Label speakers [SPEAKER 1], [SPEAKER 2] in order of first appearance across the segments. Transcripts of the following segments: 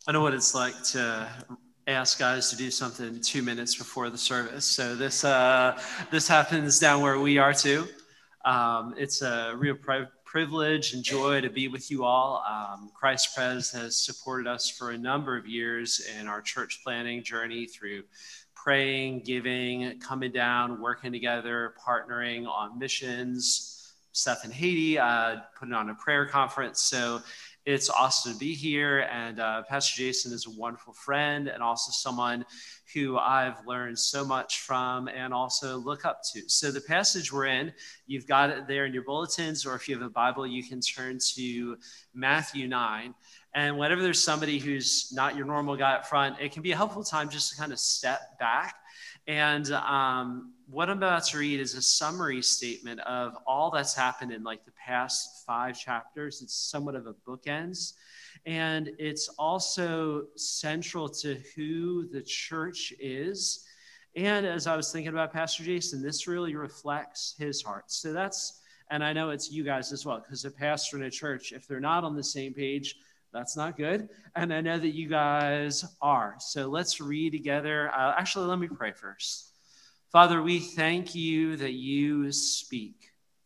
[SPEAKER 1] I know what it's like to ask guys to do something 2 minutes before the service. So this happens down where we are too. It's a real privilege and joy to be with you all. Christ Pres has supported us for a number of years in our church planning journey through praying, giving, coming down, working together, partnering on missions. Seth in Haiti, putting on a prayer conference. So it's awesome to be here, and Pastor Jason is a wonderful friend and also someone who I've learned so much from and also look up to. So the passage we're in, you've got it there in your bulletins, or if you have a Bible, you can turn to Matthew 9. And whenever there's somebody who's not your normal guy up front, it can be a helpful time just to kind of step back. And what I'm about to read is a summary statement of all that's happened in like the past 5 chapters. It's somewhat of a bookends. And it's also central to who the church is. And as I was thinking about Pastor Jason, this really reflects his heart. So that's, and I know it's you guys as well, because a pastor in a church, if they're not on the same page, that's not good. And I know that you guys are. So let's read together. Actually, let me pray first. Father, we thank you that you speak.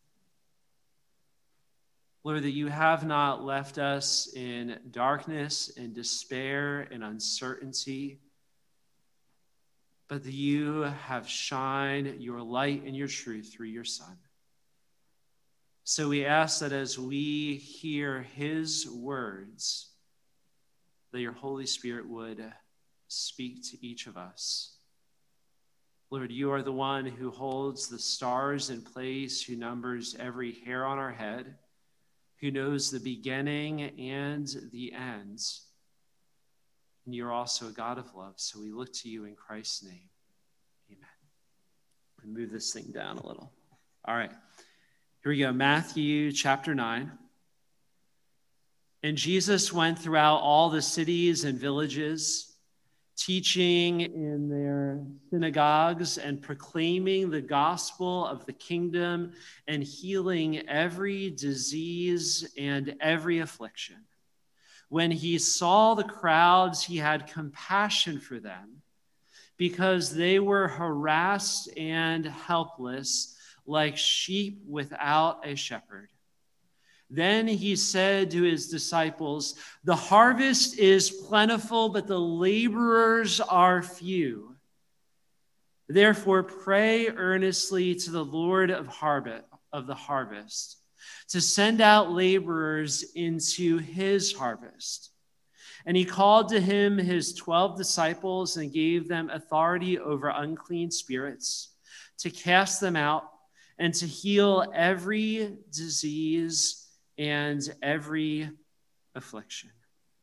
[SPEAKER 1] Lord, that you have not left us in darkness and despair and uncertainty, but that you have shined your light and your truth through your Son. So we ask that as we hear his words, that your Holy Spirit would speak to each of us. Lord, you are the one who holds the stars in place, who numbers every hair on our head, who knows the beginning and the end. And you're also a God of love, so we look to you in Christ's name. Amen. And move this thing down a little. All right. Here we go, Matthew chapter 9. And Jesus went throughout all the cities and villages, teaching in their synagogues and proclaiming the gospel of the kingdom and healing every disease and every affliction. When he saw the crowds, he had compassion for them because they were harassed and helpless, like sheep without a shepherd. Then he said to his disciples, "The harvest is plentiful, but the laborers are few. Therefore, pray earnestly to the Lord of the harvest to send out laborers into his harvest." And he called to him his 12 disciples and gave them authority over unclean spirits to cast them out and to heal every disease and every affliction.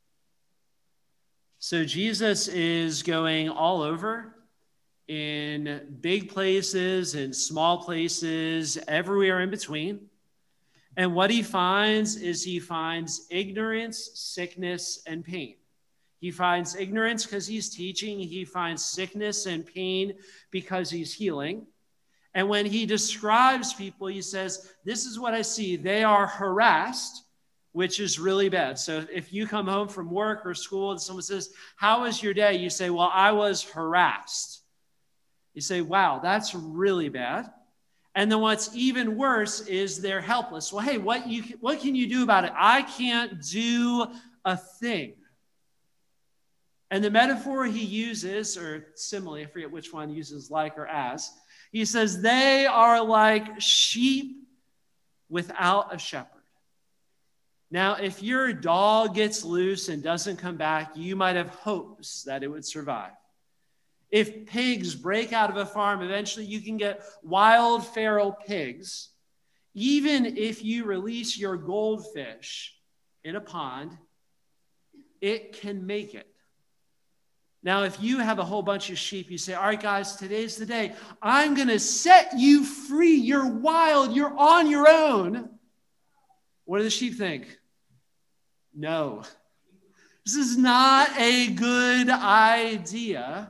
[SPEAKER 1] So Jesus is going all over in big places and small places, everywhere in between. And what he finds is he finds ignorance, sickness, and pain. He finds ignorance because he's teaching. He finds sickness and pain because he's healing. And when he describes people, he says, this is what I see. They are harassed, which is really bad. So if you come home from work or school and someone says, how was your day? You say, well, I was harassed. You say, wow, that's really bad. And then what's even worse is they're helpless. Well, hey, what can you do about it? I can't do a thing. And the metaphor he uses, or simile, I forget which one uses like or as, he says, they are like sheep without a shepherd. Now, if your dog gets loose and doesn't come back, you might have hopes that it would survive. If pigs break out of a farm, eventually you can get wild feral pigs. Even if you release your goldfish in a pond, it can make it. Now, if you have a whole bunch of sheep, you say, all right, guys, today's the day. I'm going to set you free. You're wild. You're on your own. What do the sheep think? No. This is not a good idea.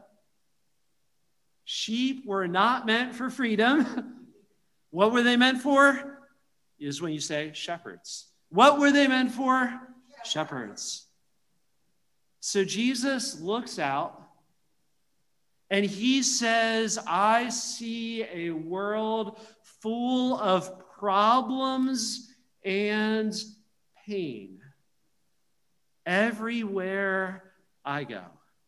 [SPEAKER 1] Sheep were not meant for freedom. What were they meant for? Is when you say shepherds. What were they meant for? Shepherds. So Jesus looks out and he says, I see a world full of problems and pain everywhere I go.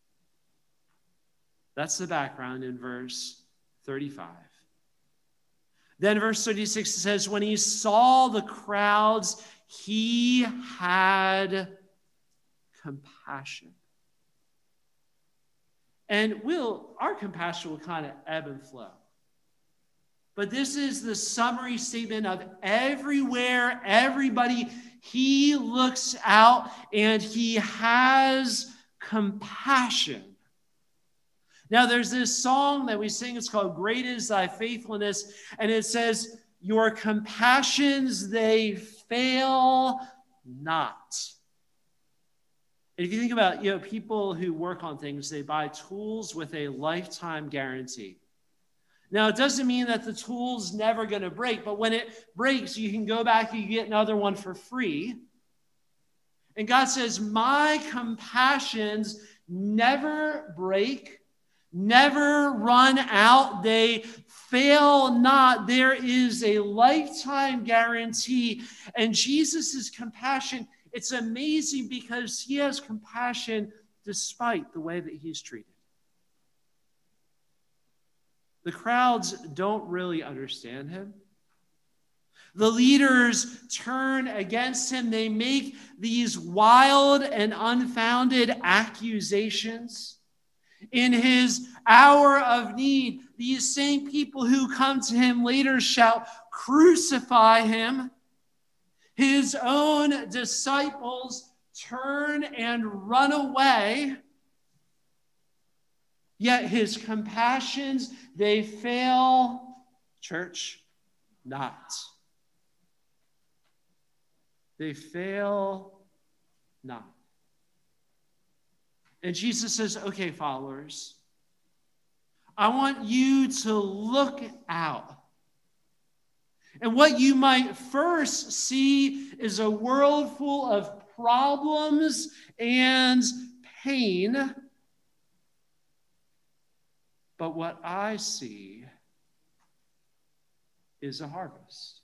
[SPEAKER 1] That's the background in verse 35. Then verse 36 says, when he saw the crowds, he had compassion. And our compassion will kind of ebb and flow. But this is the summary statement of everywhere, everybody. He looks out and he has compassion. Now, there's this song that we sing. It's called Great Is Thy Faithfulness. And it says, your compassions, they fail not. And if you think about, people who work on things, they buy tools with a lifetime guarantee. Now, it doesn't mean that the tool's never going to break, but when it breaks, you can go back and you get another one for free. And God says, my compassions never break, never run out. They fail not. There is a lifetime guarantee. And Jesus' compassion, it's amazing because he has compassion despite the way that he's treated. The crowds don't really understand him. The leaders turn against him. They make these wild and unfounded accusations. In his hour of need, these same people who come to him later shout, crucify him. His own disciples turn and run away. Yet his compassions, they fail, church, not. They fail not. And Jesus says, okay, followers, I want you to look out. And what you might first see is a world full of problems and pain. But what I see is a harvest.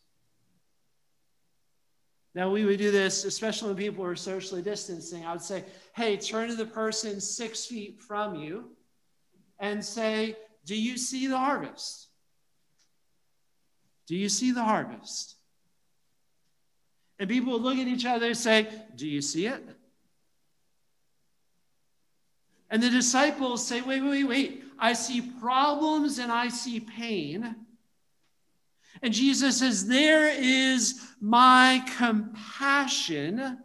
[SPEAKER 1] Now, we would do this, especially when people are socially distancing. I would say, hey, turn to the person 6 feet from you and say, do you see the harvest? Do you see the harvest? And people would look at each other and say, do you see it? And the disciples say, wait. I see problems and I see pain. And Jesus says, there is my compassion.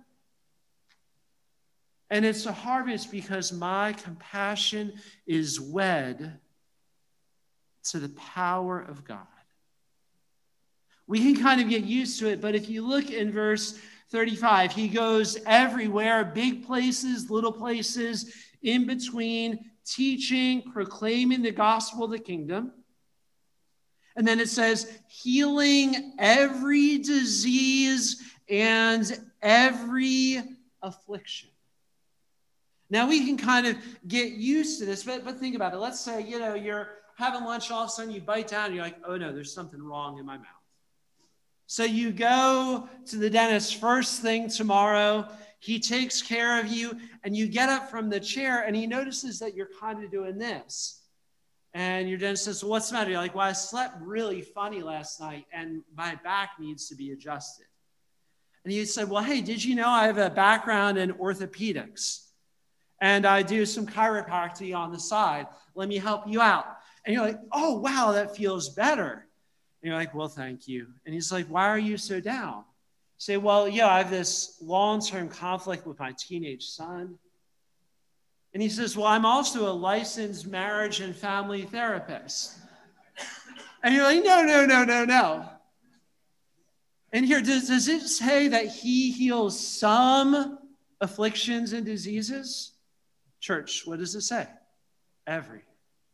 [SPEAKER 1] And it's a harvest because my compassion is wed to the power of God. We can kind of get used to it, but if you look in verse 35, he goes everywhere, big places, little places, in between, teaching, proclaiming the gospel of the kingdom. And then it says, healing every disease and every affliction. Now, we can kind of get used to this, but think about it. Let's say, you're having lunch, all of a sudden you bite down, and you're like, oh no, there's something wrong in my mouth. So you go to the dentist first thing tomorrow. He takes care of you, and you get up from the chair, and he notices that you're kind of doing this. And your dentist says, well, what's the matter? You're like, well, I slept really funny last night, and my back needs to be adjusted. And he said, well, hey, did you know I have a background in orthopedics? And I do some chiropractic on the side. Let me help you out. And you're like, oh, wow, that feels better. And you're like, well, thank you. And he's like, why are you so down? You say, well, I have this long-term conflict with my teenage son. And he says, well, I'm also a licensed marriage and family therapist. And you're like, no. And here, does it say that he heals some afflictions and diseases? Church, what does it say? Every.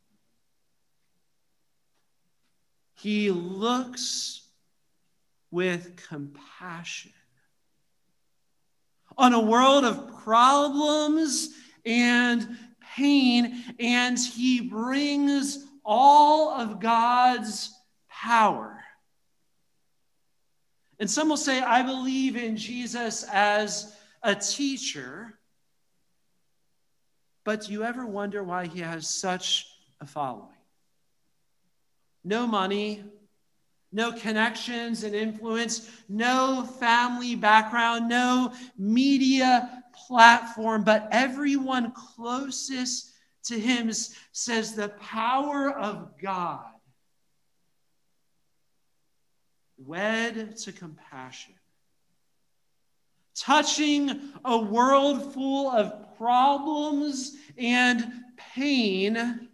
[SPEAKER 1] He looks with compassion on a world of problems and pain, and he brings all of God's power. And some will say, I believe in Jesus as a teacher, but do you ever wonder why he has such a following? No money, no connections and influence, no family background, no media platform, but everyone closest to him says the power of God wed to compassion, touching a world full of problems and pain.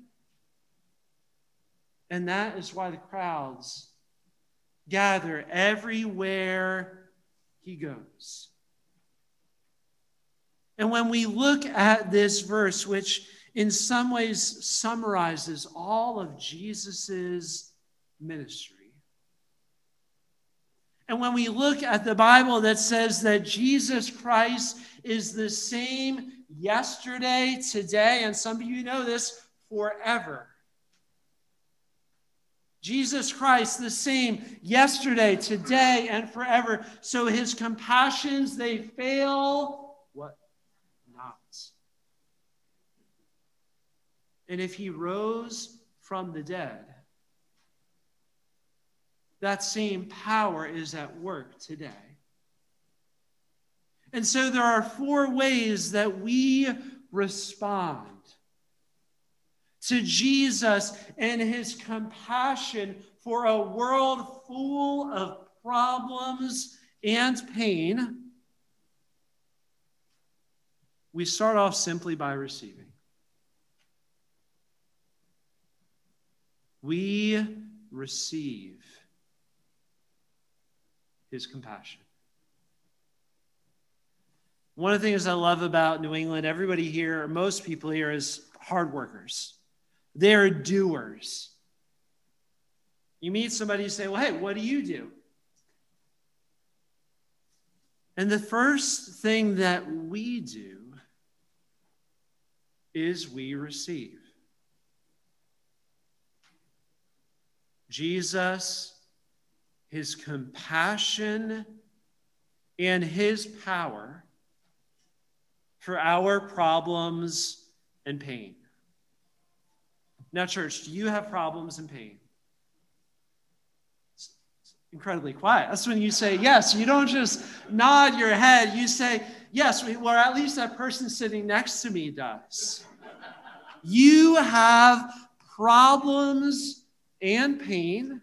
[SPEAKER 1] And that is why the crowds gather everywhere he goes. And when we look at this verse, which in some ways summarizes all of Jesus's ministry, and when we look at the Bible that says that Jesus Christ is the same yesterday, today, and some of you know this, forever. Jesus Christ, the same yesterday, today, and forever. So his compassions, they fail what? Not. And if he rose from the dead, that same power is at work today. And so there are 4 ways that we respond to Jesus and his compassion for a world full of problems and pain. We start off simply by receiving. We receive his compassion. One of the things I love about New England, everybody here, most people here, is hard workers. They're doers. You meet somebody, you say, well, hey, what do you do? And the first thing that we do is we receive. Jesus, his compassion, and his power for our problems and pain. Now, church, do you have problems and pain? It's incredibly quiet. That's when you say yes. You don't just nod your head. You say, yes, or at least that person sitting next to me does. You have problems and pain.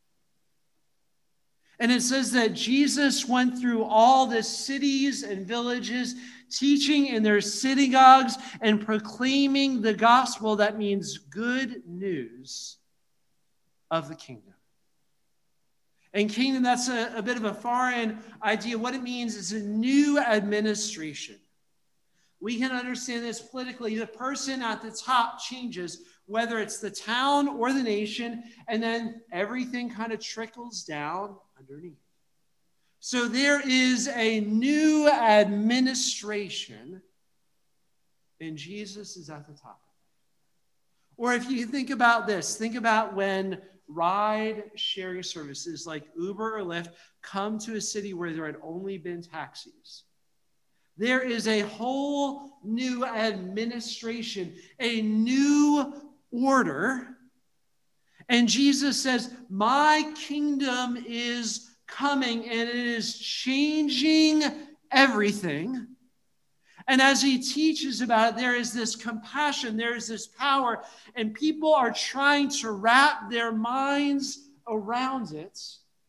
[SPEAKER 1] And it says that Jesus went through all the cities and villages, teaching in their synagogues and proclaiming the gospel. That means good news of the kingdom. And kingdom, that's a bit of a foreign idea. What it means is a new administration. We can understand this politically. The person at the top changes, whether it's the town or the nation, and then everything kind of trickles down underneath. So there is a new administration, and Jesus is at the top. Or if you think about this, think about when ride-sharing services like Uber or Lyft come to a city where there had only been taxis. There is a whole new administration, a new order. And Jesus says, my kingdom is coming and it is changing everything. And as he teaches about it, there is this compassion, there is this power, and people are trying to wrap their minds around it.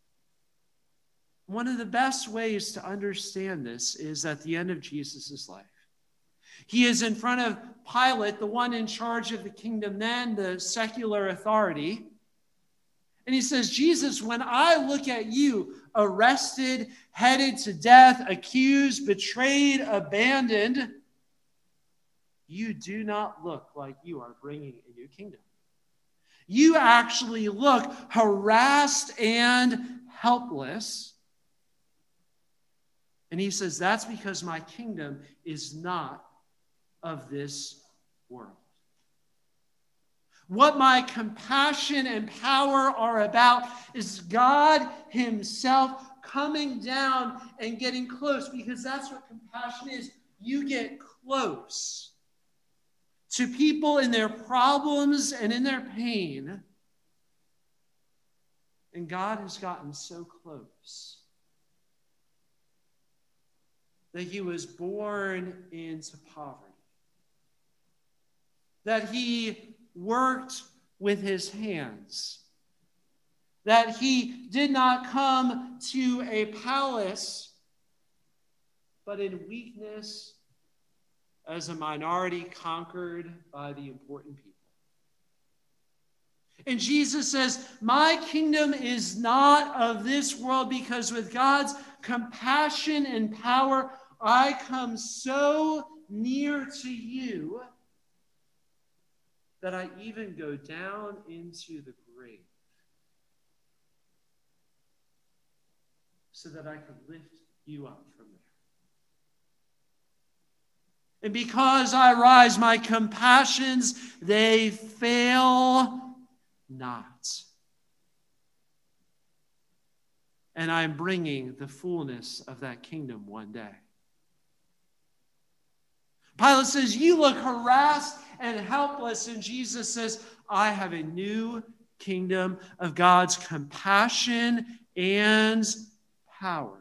[SPEAKER 1] One of the best ways to understand this is at the end of Jesus' life. He is in front of Pilate, the one in charge of the kingdom then, the secular authority. And he says, Jesus, when I look at you, arrested, headed to death, accused, betrayed, abandoned, you do not look like you are bringing a new kingdom. You actually look harassed and helpless. And he says, that's because my kingdom is not of this world. What my compassion and power are about is God himself coming down and getting close, because that's what compassion is. You get close to people in their problems and in their pain. And God has gotten so close that he was born into poverty, that he worked with his hands, that he did not come to a palace, but in weakness, as a minority conquered by the important people. And Jesus says, my kingdom is not of this world, because with God's compassion and power, I come so near to you that I even go down into the grave so that I can lift you up from there. And because I rise, my compassions, they fail not. And I'm bringing the fullness of that kingdom one day. Pilate says, you look harassed and helpless. And Jesus says, I have a new kingdom of God's compassion and power.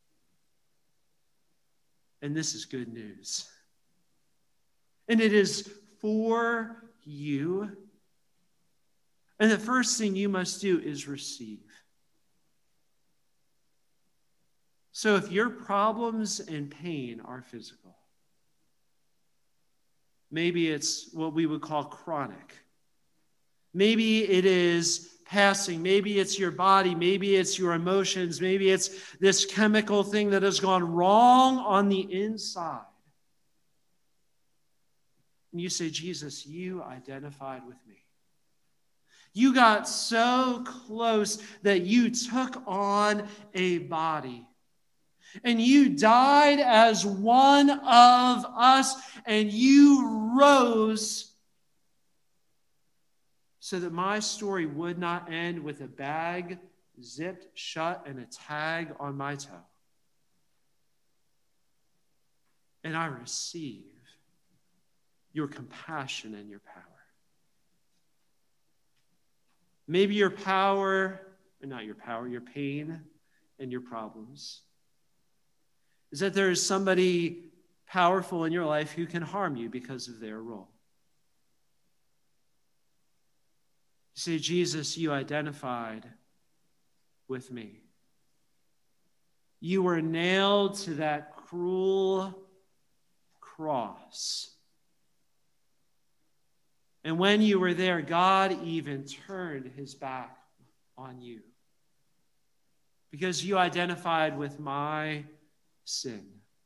[SPEAKER 1] And this is good news. And it is for you. And the first thing you must do is receive. So if your problems and pain are physical, maybe it's what we would call chronic. Maybe it is passing. Maybe it's your body. Maybe it's your emotions. Maybe it's this chemical thing that has gone wrong on the inside. And you say, Jesus, you identified with me. You got so close that you took on a body. And you died as one of us, and you rose so that my story would not end with a bag zipped shut and a tag on my toe. And I receive your compassion and your power. Maybe your power, or not your power, your pain and your problems is that there is somebody powerful in your life who can harm you because of their role. You say, Jesus, you identified with me. You were nailed to that cruel cross. And when you were there, God even turned his back on you because you identified with my sin.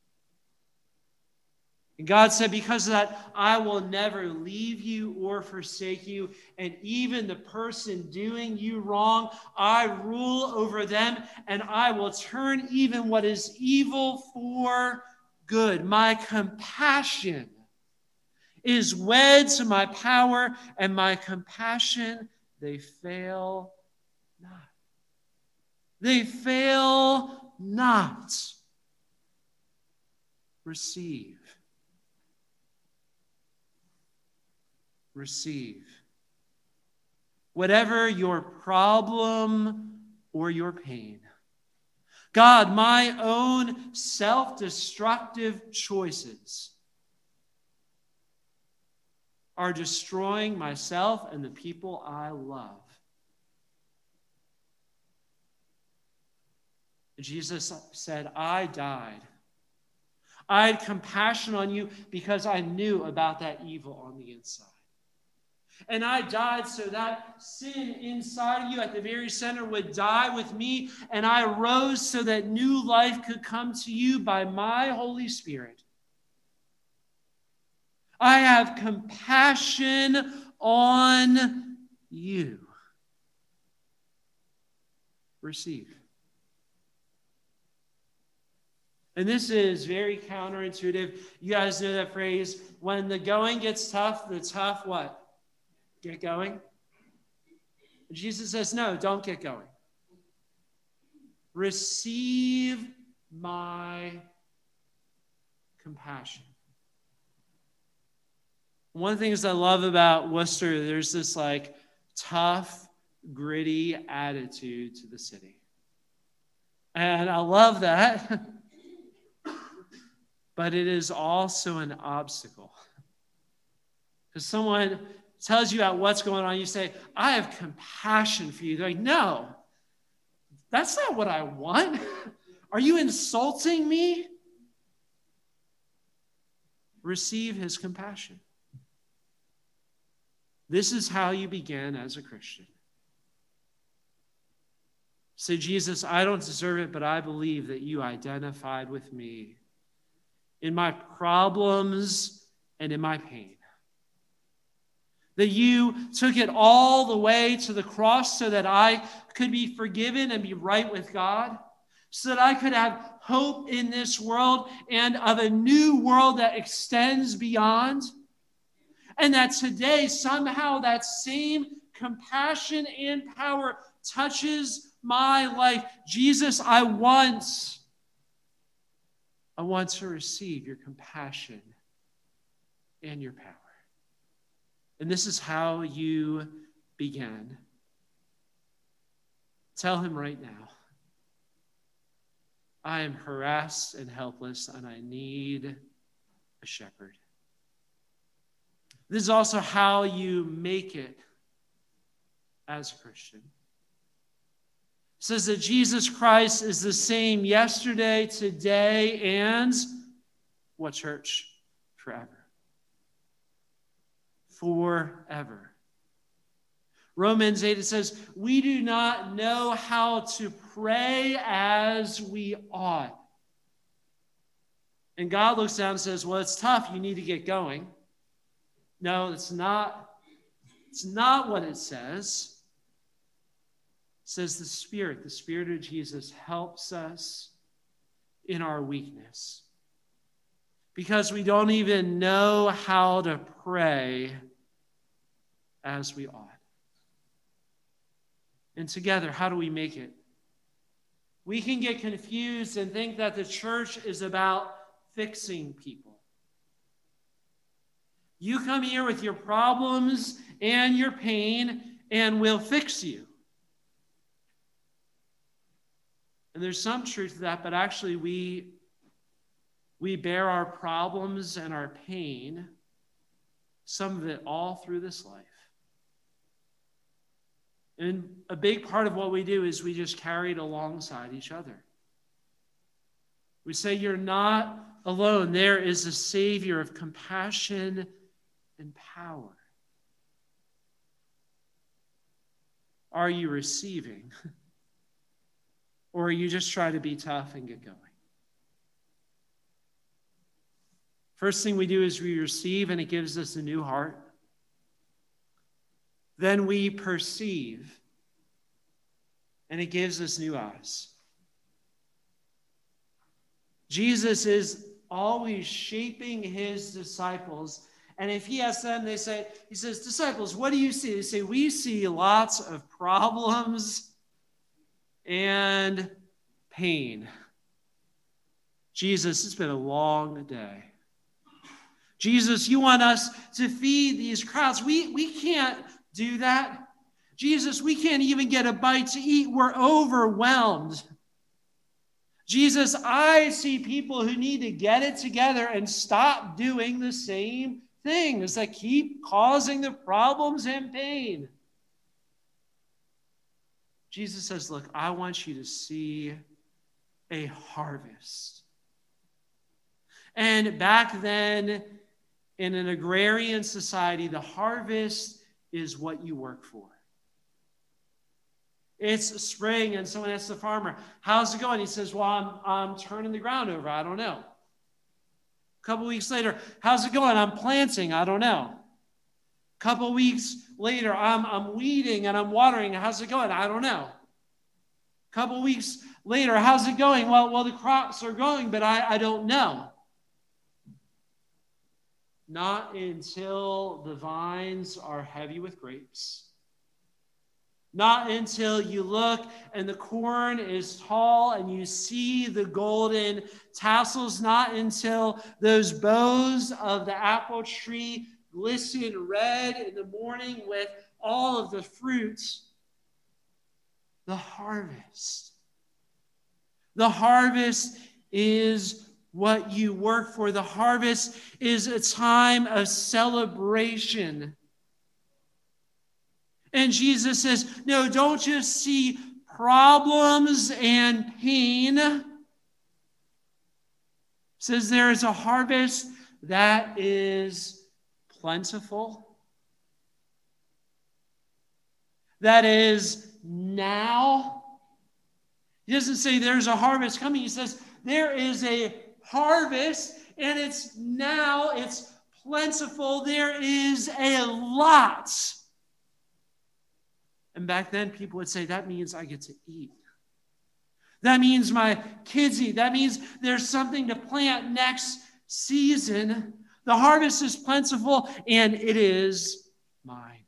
[SPEAKER 1] And God said, because of that, I will never leave you or forsake you. And even the person doing you wrong, I rule over them, and I will turn even what is evil for good. My compassion is wed to my power, and my compassion, they fail not. They fail not. Receive. Receive. Whatever your problem or your pain, God, my own self-destructive choices are destroying myself and the people I love. Jesus said, I died. I had compassion on you because I knew about that evil on the inside. And I died so that sin inside of you at the very center would die with me. And I rose so that new life could come to you by my Holy Spirit. I have compassion on you. Receive. And this is very counterintuitive. You guys know that phrase, when the going gets tough, the tough what? Get going. Jesus says, no, don't get going. Receive my compassion. One of the things I love about Worcester, there's this like tough, gritty attitude to the city. And I love that. But it is also an obstacle. Because someone tells you about what's going on, you say, I have compassion for you. They're like, no, that's not what I want. Are you insulting me? Receive his compassion. This is how you began as a Christian. Say, Jesus, I don't deserve it, but I believe that you identified with me in my problems and in my pain. That you took it all the way to the cross so that I could be forgiven and be right with God, so that I could have hope in this world and of a new world that extends beyond. And that today, somehow, that same compassion and power touches my life. Jesus, I want to receive your compassion and your power. And this is how you began. Tell him right now, I am harassed and helpless, and I need a shepherd. This is also how you make it as a Christian. It says that Jesus Christ is the same yesterday, today, and what, church? Forever. Forever. Romans 8, it says, we do not know how to pray as we ought. And God looks down and says, well, it's tough. You need to get going. No, it's not. It's not what it says. It says the Spirit of Jesus helps us in our weakness. Because we don't even know how to pray as we ought. And together, how do we make it? We can get confused and think that the church is about fixing people. You come here with your problems and your pain, and we'll fix you. And there's some truth to that, but actually we bear our problems and our pain, some of it all through this life. And a big part of what we do is we just carry it alongside each other. We say, you're not alone. There is a Savior of compassion and power. Are you receiving? Or are you just trying to be tough and get going? First thing we do is we receive, and it gives us a new heart. Then we perceive, and it gives us new eyes. Jesus is always shaping his disciples. And if he asks them, he says, disciples, what do you see? They say, we see lots of problems and pain. Jesus, it's been a long day. Jesus, you want us to feed these crowds. We can't do that. Jesus, we can't even get a bite to eat. We're overwhelmed. Jesus, I see people who need to get it together and stop doing the same things that keep causing the problems and pain. Jesus says, look, I want you to see a harvest. And back then, in an agrarian society, the harvest is what you work for. It's spring, and someone asks the farmer, how's it going? He says, well, I'm turning the ground over. I don't know. A couple weeks later, how's it going? I'm planting. I don't know. A couple weeks later, I'm weeding and I'm watering. How's it going? I don't know. A couple weeks later, how's it going? Well, the crops are going, but I don't know. Not until the vines are heavy with grapes. Not until you look and the corn is tall and you see the golden tassels. Not until those boughs of the apple tree glisten red in the morning with all of the fruits. The harvest. The harvest is what you work for. The harvest is a time of celebration. And Jesus says, no, don't just see problems and pain. He says there is a harvest that is plentiful, that is now. He doesn't say there's a harvest coming. He says there is a harvest, and it's now, it's plentiful. There is a lot. And back then, people would say, that means I get to eat. That means my kids eat. That means there's something to plant next season. The harvest is plentiful, and it is mine.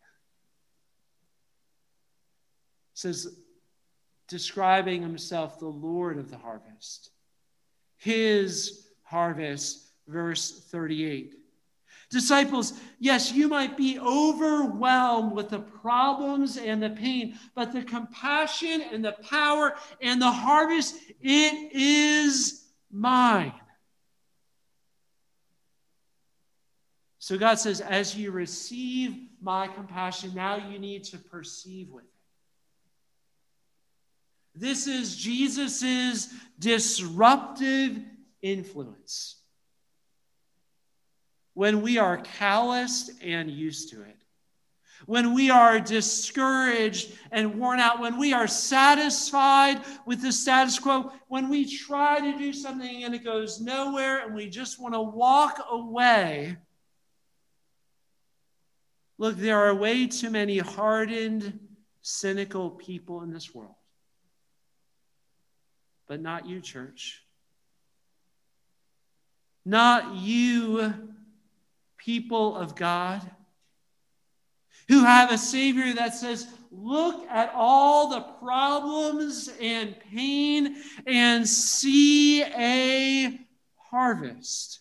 [SPEAKER 1] It says, describing himself the Lord of the harvest. His harvest, verse 38. Disciples, yes, you might be overwhelmed with the problems and the pain, but the compassion and the power and the harvest, it is mine. So God says, as you receive my compassion, now you need to perceive with it. This is Jesus's disruptive influence. When we are calloused and used to it, when we are discouraged and worn out, when we are satisfied with the status quo, when we try to do something and it goes nowhere and we just want to walk away. Look, there are way too many hardened, cynical people in this world. But not you, church. Not you, people of God, who have a Savior that says, look at all the problems and pain and see a harvest.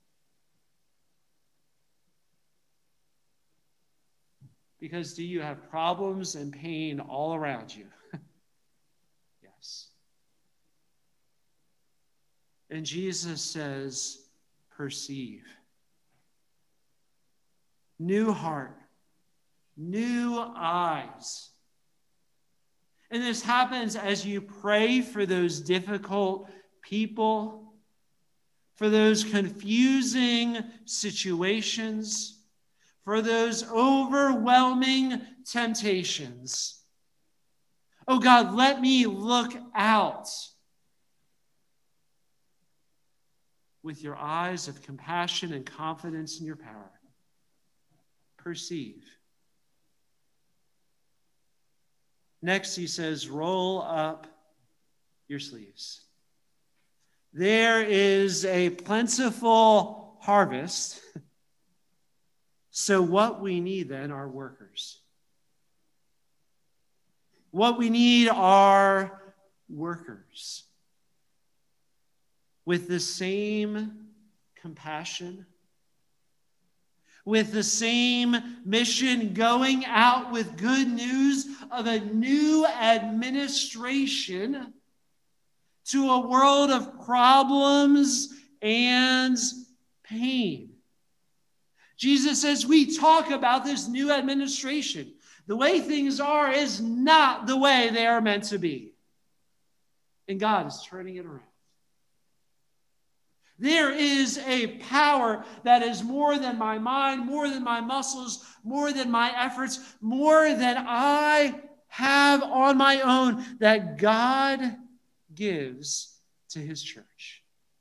[SPEAKER 1] Because do you have problems and pain all around you? Yes. And Jesus says, perceive. New heart, new eyes. And this happens as you pray for those difficult people, for those confusing situations, for those overwhelming temptations. Oh God, let me look out with your eyes of compassion and confidence in your power. Perceive. Next, he says, roll up your sleeves. There is a plentiful harvest. So what we need then are workers. What we need are workers with the same compassion, with the same mission, going out with good news of a new administration to a world of problems and pain. Jesus says, we talk about this new administration. The way things are is not the way they are meant to be. And God is turning it around. There is a power that is more than my mind, more than my muscles, more than my efforts, more than I have on my own, that God gives to his church.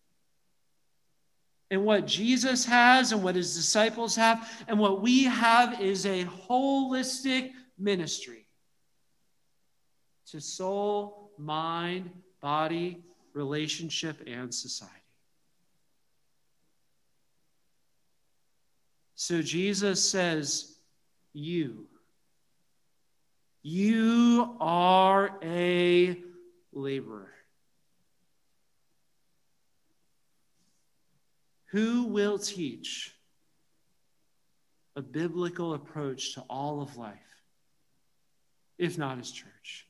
[SPEAKER 1] And what Jesus has and what his disciples have and what we have is a holistic ministry to soul mind, body, relationship, and society. So Jesus says, you are a laborer. Who will teach a biblical approach to all of life, if not his church?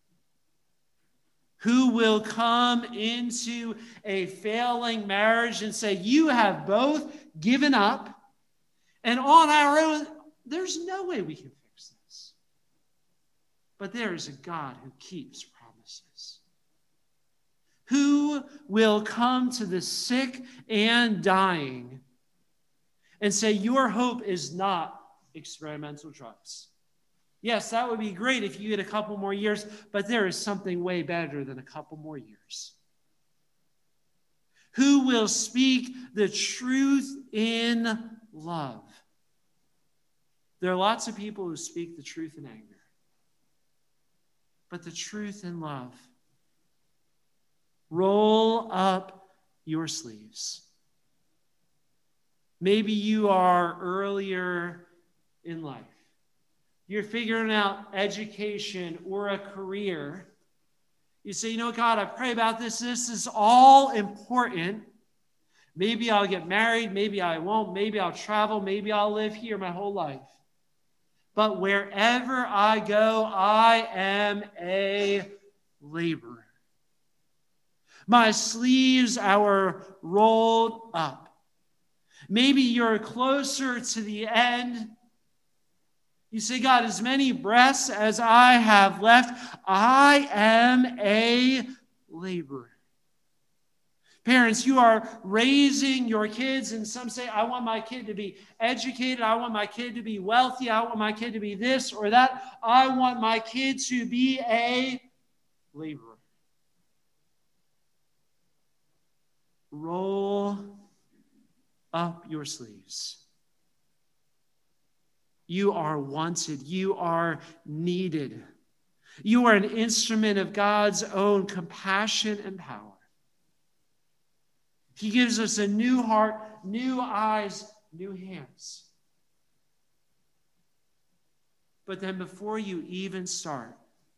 [SPEAKER 1] Who will come into a failing marriage and say, you have both given up, and on our own, there's no way we can fix this. But there is a God who keeps promises. Who will come to the sick and dying and say, your hope is not experimental drugs? Yes, that would be great if you had a couple more years, but there is something way better than a couple more years. Who will speak the truth in love? There are lots of people who speak the truth in anger, but the truth in love. Roll up your sleeves. Maybe you are earlier in life. You're figuring out education or a career. You say, God, I pray about this. This is all important. Maybe I'll get married. Maybe I won't. Maybe I'll travel. Maybe I'll live here my whole life. But wherever I go, I am a laborer. My sleeves are rolled up. Maybe you're closer to the end. You say, God, as many breaths as I have left, I am a laborer. Parents, you are raising your kids, and some say, I want my kid to be educated. I want my kid to be wealthy. I want my kid to be this or that. I want my kid to be a laborer. Roll up your sleeves. You are wanted. You are needed. You are an instrument of God's own compassion and power. He gives us a new heart, new eyes, new hands. But then before you even start,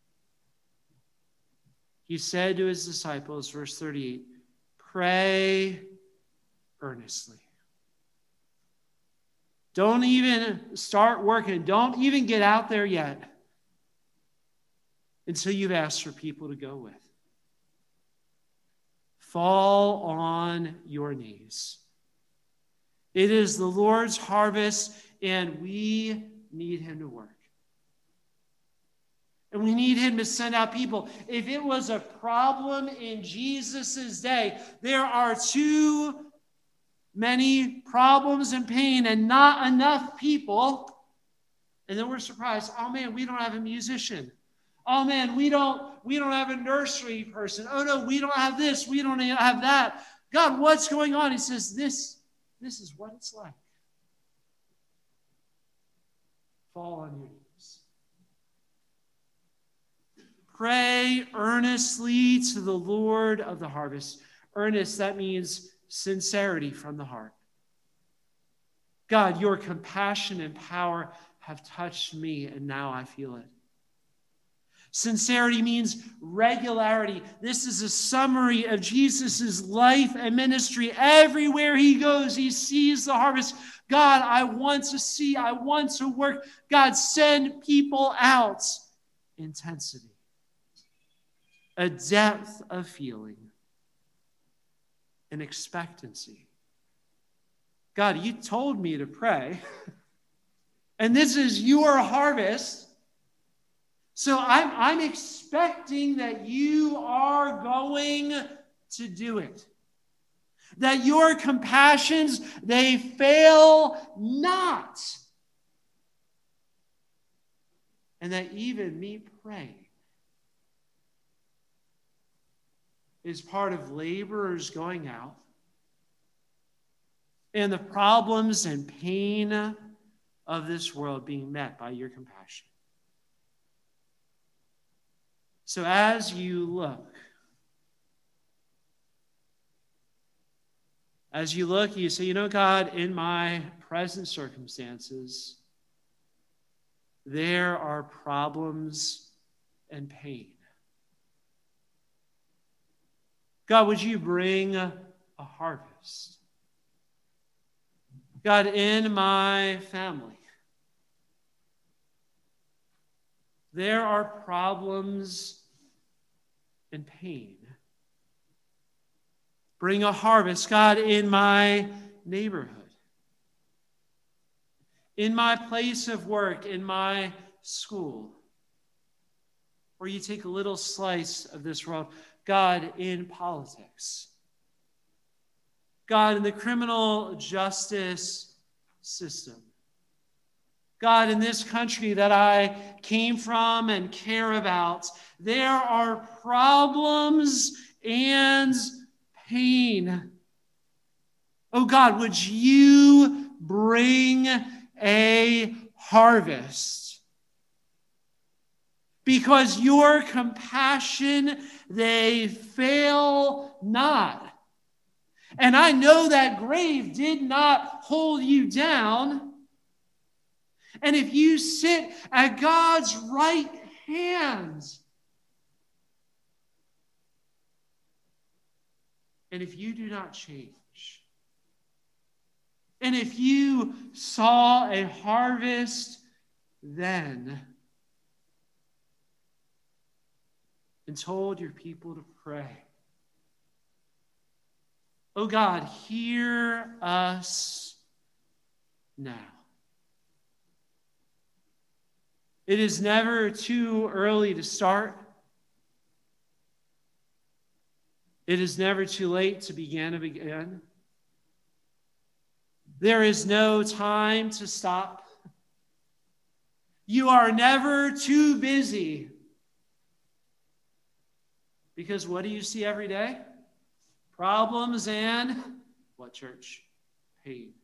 [SPEAKER 1] he said to his disciples, verse 38, pray earnestly. Don't even start working. Don't even get out there yet until you've asked for people to go with. Fall on your knees. It is the Lord's harvest, and we need him to work. And we need him to send out people. If it was a problem in Jesus' day, there are too many problems and pain and not enough people. And then we're surprised, oh man, we don't have a musician. Oh man, we don't have a nursery person. Oh no, we don't have this. We don't have that. God, what's going on? He says, this is what it's like. Fall on your knees. Pray earnestly to the Lord of the harvest. Earnest, that means sincerity from the heart. God, your compassion and power have touched me, and now I feel it. Sincerity means regularity. This is a summary of Jesus' life and ministry. Everywhere he goes, he sees the harvest. God, I want to see. I want to work. God, send people out. Intensity. A depth of feeling. An expectancy. God, you told me to pray. And this is your harvest. So I'm expecting that you are going to do it. That your compassions, they fail not. And that even me praying is part of laborers going out and the problems and pain of this world being met by your compassion. So as you look, you say, you know, God, in my present circumstances, there are problems and pain. God, would you bring a harvest? God, in my family, there are problems and pain. Bring a harvest, God, in my neighborhood, in my place of work, in my school. Or you take a little slice of this world, God, in politics. God, in the criminal justice system. God, in this country that I came from and care about, there are problems and pain. Oh God, would you bring a harvest? Because your compassion, they fail not. And I know that grave did not hold you down. And if you sit at God's right hand, and if you do not change, and if you saw a harvest then, and told your people to pray, oh God, hear us now. It is never too early to start. It is never too late to begin again. There is no time to stop. You are never too busy. Because what do you see every day? Problems and what, church? Pain.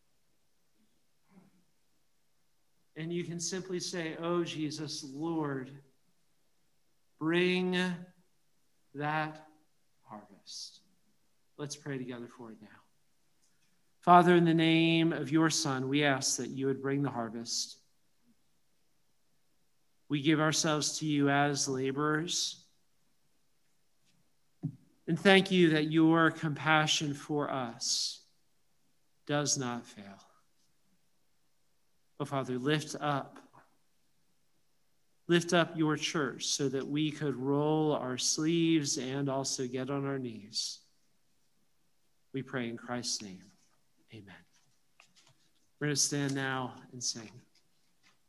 [SPEAKER 1] And you can simply say, oh, Jesus, Lord, bring that harvest. Let's pray together for it now. Father, in the name of your Son, we ask that you would bring the harvest. We give ourselves to you as laborers. And thank you that your compassion for us does not fail. Oh, Father, lift up your church so that we could roll our sleeves and also get on our knees. We pray in Christ's name. Amen. We're going to stand now and sing.